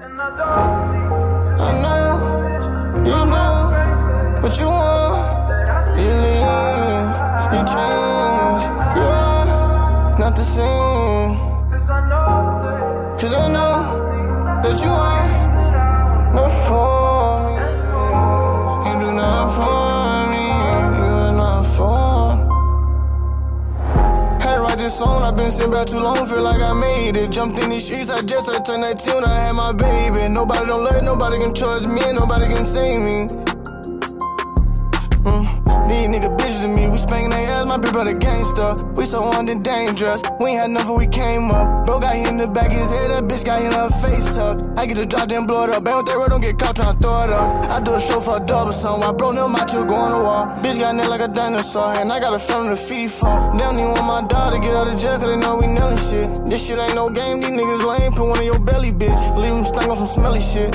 I know, you know what you want. You leave, you change, you are not the same. Cause I know that you are not for me. You do not for me, you are not for me. Had to write this song, I've been sitting back too long, feel like I made it. Jumped in these streets, I turned 19, I had my baby. Nobody don't love, nobody can trust me, and nobody can save me. These niggas bitches to me, we spanking their ass, my people the gangster. We so on and dangerous, we ain't had nothing, we came up. Bro got hit in the back of his head, that bitch got hit in her face tucked. I get to drop then blow it up, bang with that road, don't get caught tryna throw it up. I do a show for a dub or something, I broke them out, you go on the wall. Bitch got neck like a dinosaur, and I got a family to feed for. They don't even want my dog to get out of jail, cause they know we nailing shit. This shit ain't no game, these niggas lame, put one in your belly, bitch. Leave them stank on some smelly shit.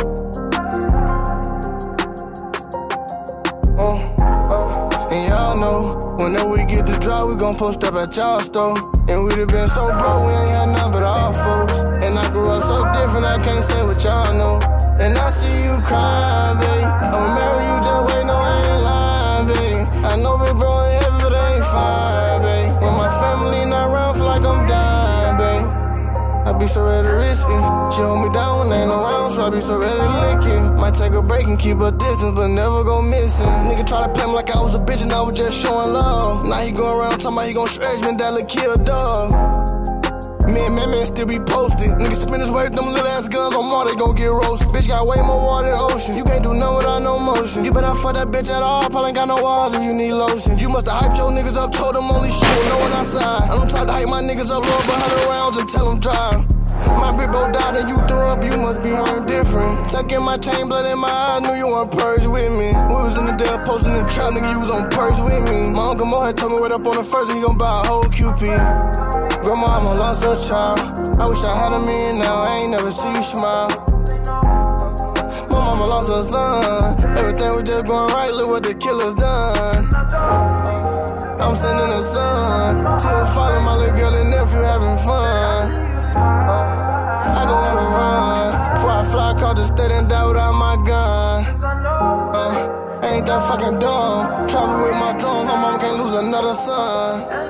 And y'all know, whenever we get the drop, we gon' post up at y'all store. And we done been so broke, we ain't had nothing but our folks. And I grew up so different, I can't say what y'all know. And I see you crying, babe. I'ma marry you, just wait, no, I ain't lying, babe. I know big bro in heaven, but I ain't fine, babe. When my family not around, feel like I'm dying, babe. I be so ready to risk it. She hold me down when I ain't around, so I be so ready to lick it. Might take a break and keep a distance, but never go missing. Nigga try to play me like I was a bitch and I was just showing love. Now he go around talking about he gon' stretch me, that little kill dog. Me and man still be posted. Niggas spin his way with them little ass guns on more, they gon' get roasted. Bitch got way more water than ocean. You can't do nothing without no motion. You better not fuck that bitch at all, probably ain't got no walls if you need lotion. You must have hyped your niggas up, told them only shoot, no one outside. I don't try to hype my niggas up, low 100 rounds and tell them drive. My big bro died and you threw up, you must be hurting different. Tuck in my chain, blood in my eyes, knew you weren't purge with me. We was in the dead posting in the trap, nigga, you was on purge with me. My uncle Mo had told me wait up on the first and he gon' buy a whole QP. Grandma, I'ma lost a child. I wish I had a million now, I ain't never see you smile. My mama lost her son. Everything was just going right, look what the killer's done. I'm sitting in the sun, tears falling, my little girl and nephew having fun. I don't wanna run, before I fly across the state and die without my gun. Ain't that fucking dumb, travel with my drone, my mama can't lose another son.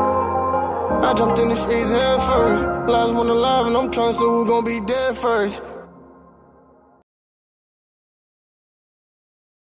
I jumped in the streets head first, last one alive and I'm trying to see who gon' be dead first.